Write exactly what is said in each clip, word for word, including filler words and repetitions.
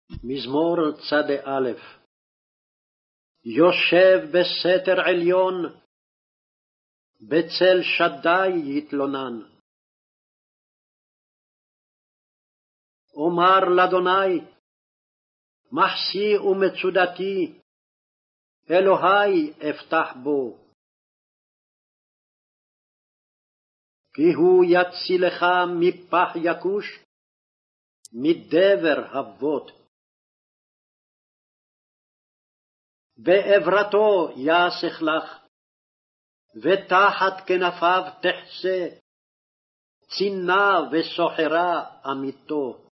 מזמור צ"א. יושב בסתר עליון, בצל שדי יתלונן. אומר לאדוני, מחסי ומצודתי, אלוהי אפתח בו. כי הוא יצילך מפח יכוש, מדבר הבוט. בעברתו יסך לך, ותחת כנפיו תחסה, צינה וסוחרה אמיתו.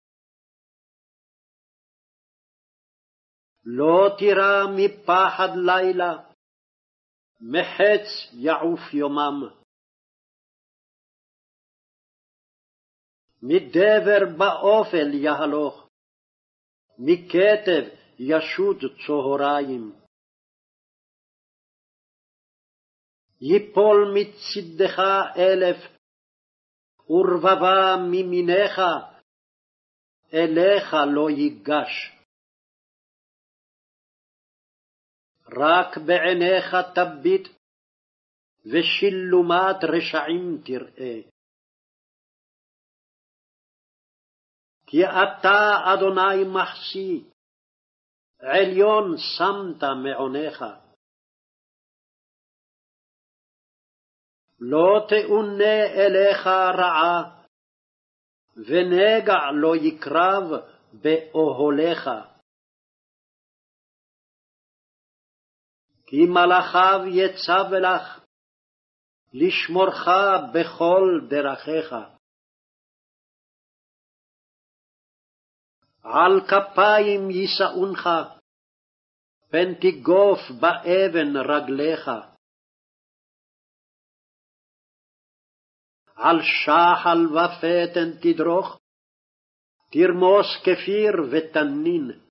לא תירא מפחד לילה, מחץ יעוף יומם. מדבר באופל יהלוך, מכתב ישוד צהריים. יפול מצדך אלף, ורבבה מימינך, אליך לא ייגש. רק בעיניך תביט, ושילומת רשעים תראה. כי אתה, אדוני, מחסי, עליון שמת מעונך. לא תאונה אליך רעה, ונגע לא יקרב באוהליך. כי מלאכיו יצב לך, לשמורך בכל דרכיך. על כפיים יישאונך, פן תגוף באבן רגליך. על שחל ופתן תדרוך, תרמוס כפיר ותנין.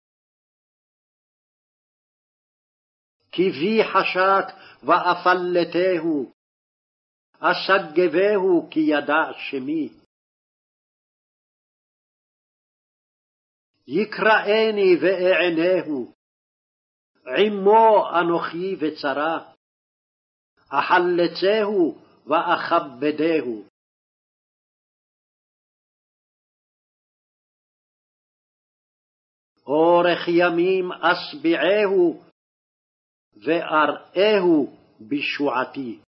כי בי חשק ואפלתהו, אסגבהו כי ידע שמי. יקראני ואענהו, עמו אנוכי וצרה, אחלצהו ואכבדהו. אורך ימים אשביעהו, ואראהו בשועתי.